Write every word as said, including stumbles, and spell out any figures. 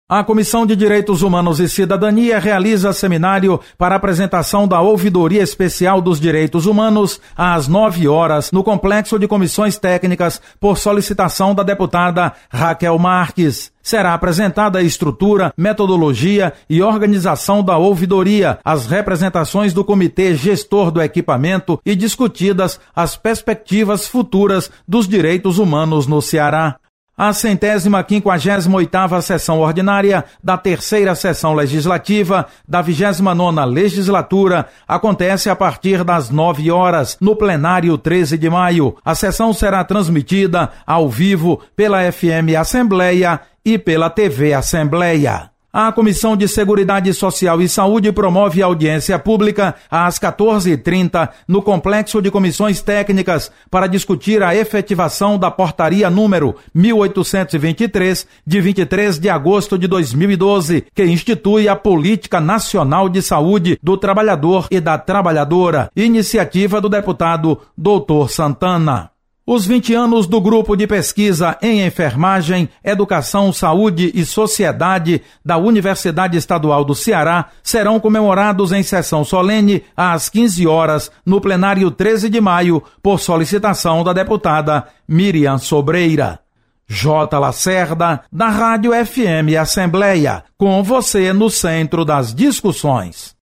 A Comissão de Direitos Humanos e Cidadania realiza seminário para apresentação da Ouvidoria Especial dos Direitos Humanos às nove horas no Complexo de Comissões Técnicas por solicitação da deputada Raquel Marques. Será apresentada a estrutura, metodologia e organização da ouvidoria, as representações do Comitê Gestor do Equipamento e discutidas as perspectivas futuras dos direitos humanos no Ceará. A centésima quinquagésima oitava sessão ordinária da terceira sessão legislativa da vigésima nona legislatura acontece a partir das nove horas no plenário treze de maio. A sessão será transmitida ao vivo pela F M Assembleia e pela T V Assembleia. A Comissão de Seguridade Social e Saúde promove audiência pública às quatorze e trinta no Complexo de Comissões Técnicas para discutir a efetivação da portaria número mil oitocentos e vinte e três, de vinte e três de agosto de dois mil e doze, que institui a Política Nacional de Saúde do Trabalhador e da Trabalhadora, iniciativa do deputado doutor Santana. Os vinte anos do Grupo de Pesquisa em Enfermagem, Educação, Saúde e Sociedade da Universidade Estadual do Ceará serão comemorados em sessão solene às quinze horas no plenário treze de maio, por solicitação da deputada Miriam Sobreira. J. Lacerda, da Rádio F M Assembleia, com você no centro das discussões.